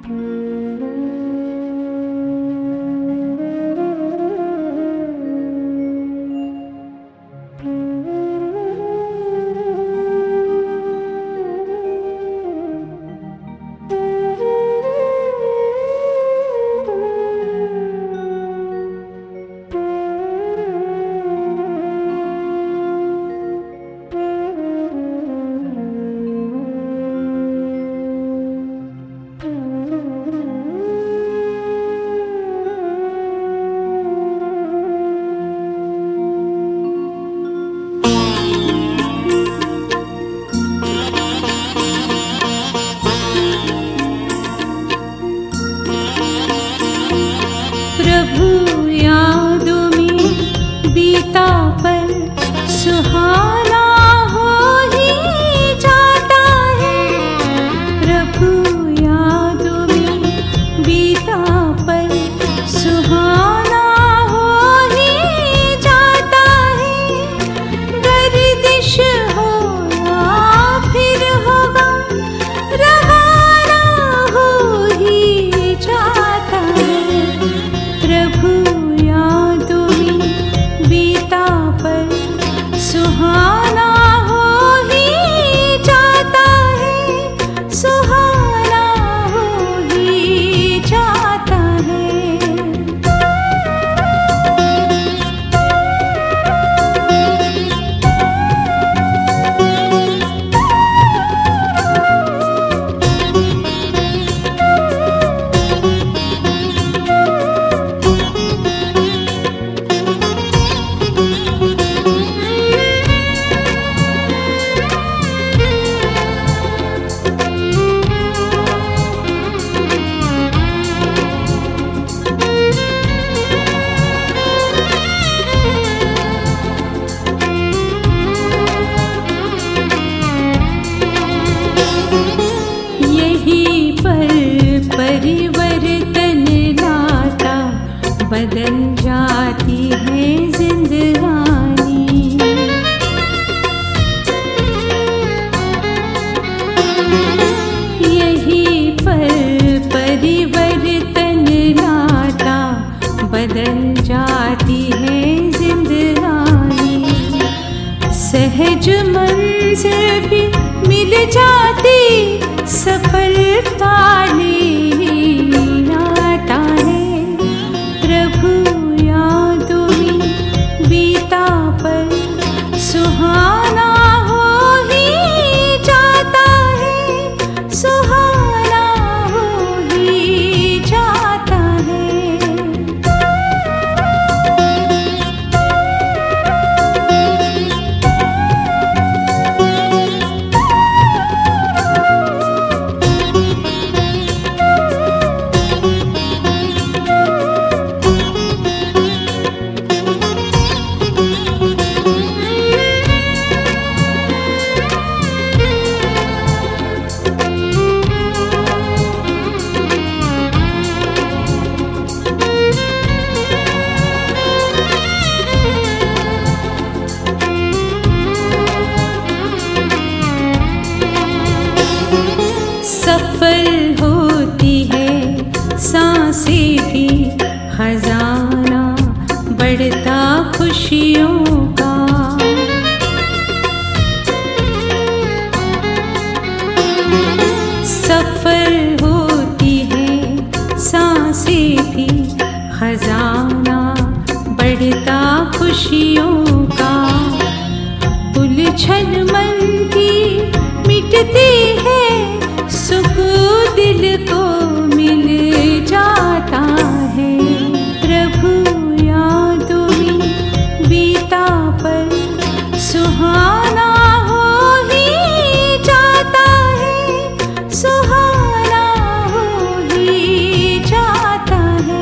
सहज मंजिल भी मिल जाती, सफलता आता है। प्रभु यादों में बीता पल सुहाना हो ही जाता है, सुहाना हो ही जाता है। सफल होती है सांसें भी, खजाना बढ़ता खुशियों का। सफल होती है सांसें भी, खजाना बढ़ता खुशियों का। उलझन मन की मिटती है, सुकून दिल को मिल जाता है। प्रभु यादों में बीता पल सुहाना हो ही जाता है, सुहाना हो ही जाता है।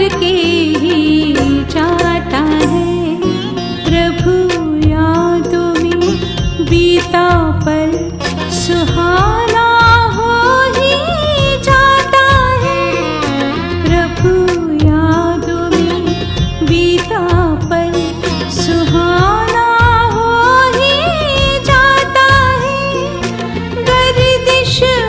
करके ही जाता है। प्रभु यादों में बीता पल सुहाना हो ही जाता है। प्रभु यादों में बीता पल सुहाना हो ही जाता है। गर्दिश